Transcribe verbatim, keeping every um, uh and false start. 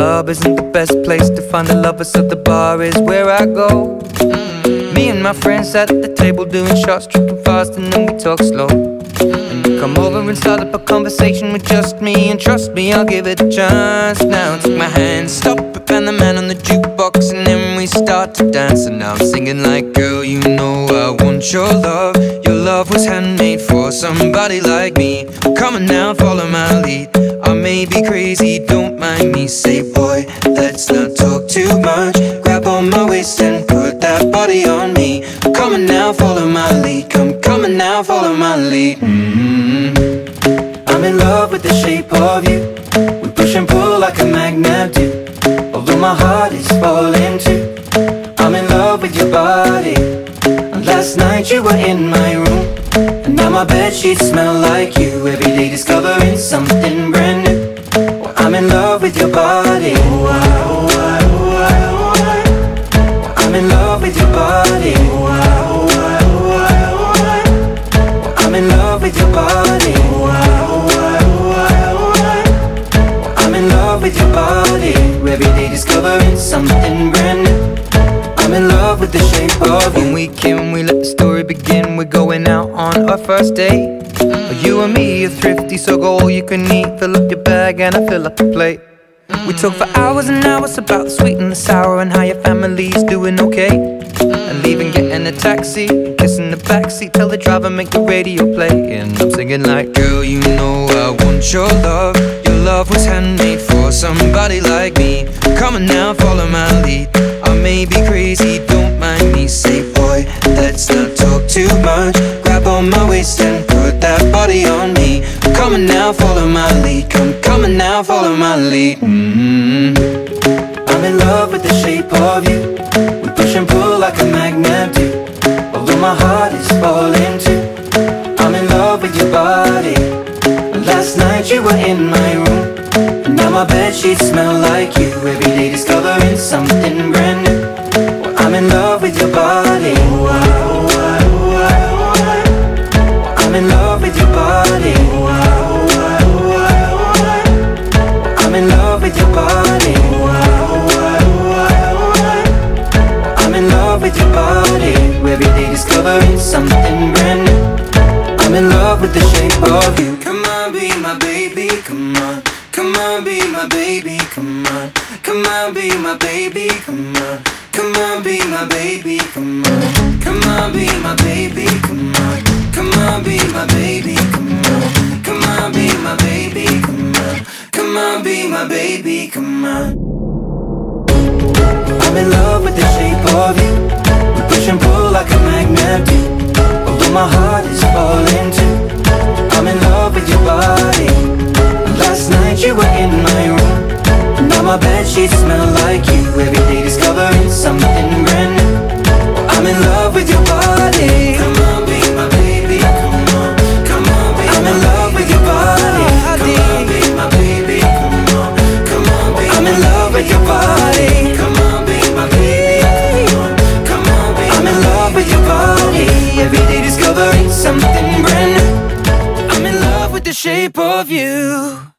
club isn't the best place to find a lover, so the bar is where I go. mm. Me and my friends at the table doing shots, tripping fast, and then we talk slow. And you come over and start up a conversation with just me, and trust me, I'll give it a chance. Now take my hand, stop it, and the man on the jukebox, and then we start to dance. And now I'm singing like, girl, you know I want your love. Your love was handmade for somebody like me. Come on now, follow my lead. I may be crazy, don't mind me. Say, boy, let's not talk too much. Grab on my waist and put that body on me. Come on now, follow my lead. Come, come on now, follow my lead. mm-hmm. I'm in love with the shape of you. We push and pull like a magnet do. Although my heart is falling too, I'm in love with your body. And last night you were in my room, and now my bedsheets smell like you. Every day discovering something brand new. Well, I'm in love with your body. Oh, I, oh, I, oh, I, oh, I. Well, I'm in love with your body. Oh, I, oh, I, oh, I, oh, I. Well, I'm in love with your body. Oh, I, oh, I, oh, I, oh, I. Well, I'm in love with your body. Every day discovering something brand new. I'm in love with the shape of you. When we came, we let the story begin. We're going out on our first date. mm. You and me are thrifty, so go all you can eat. Fill up your bag and I fill up the plate. mm. We talk for hours and hours about the sweet and the sour, and how your family's doing okay. mm. And leaving, getting a taxi, kissing the backseat, tell the driver make the radio play. And I'm singing like, girl, you know I want your love. Your love was handmade for somebody like me. Come on now, follow my lead. I may be crazy, don't mind me. Say, boy, let's not talk too much. Grab on my waist and put that body on me. Come on now, follow my lead. Come, come on now, follow my lead. mm-hmm. I'm in love with the shape of you. We push and pull like a magnet do. Although my heart is falling too, I'm in love with your body. Last night you were in my room, and now my bedsheets smell like you. Every day discovering something brand new. Well, I'm in love with your body. Oh, I, oh, I, oh, I, oh, I. Well, I'm in love with your body. Oh, I, oh, I, oh, I, oh, I. Well, I'm in love with your body. Oh, I, oh, I, oh, I, oh, I. Well, I'm in love with your body. Every day discovering something brand new. I'm in love with the shape of you. Come on, be my baby, come on. Come on, be my baby, come on. Come on, be my baby, come on. Come on, be my baby, come on. Come on, be my baby, come on. Come on, be my baby, come on. Come on, be my baby, come on. Come on, be my baby, come on. I'm in love with the shape of you. We push and pull like a magnet do. Although my heart is falling too, I'm in love with your body. Last night you were in my room, and now my bedsheets smell like you. Every day discovering something brand new. Well, I'm in love with your body. Come on, be my baby, come on. Come on, be I'm in love with your body. Come on, be my baby, come on. Come on, be I'm in love with your body. Come on, be my baby, come on. Come on, be I'm in love with your body. Every day discovering something brand new. I'm in love with the shape of you.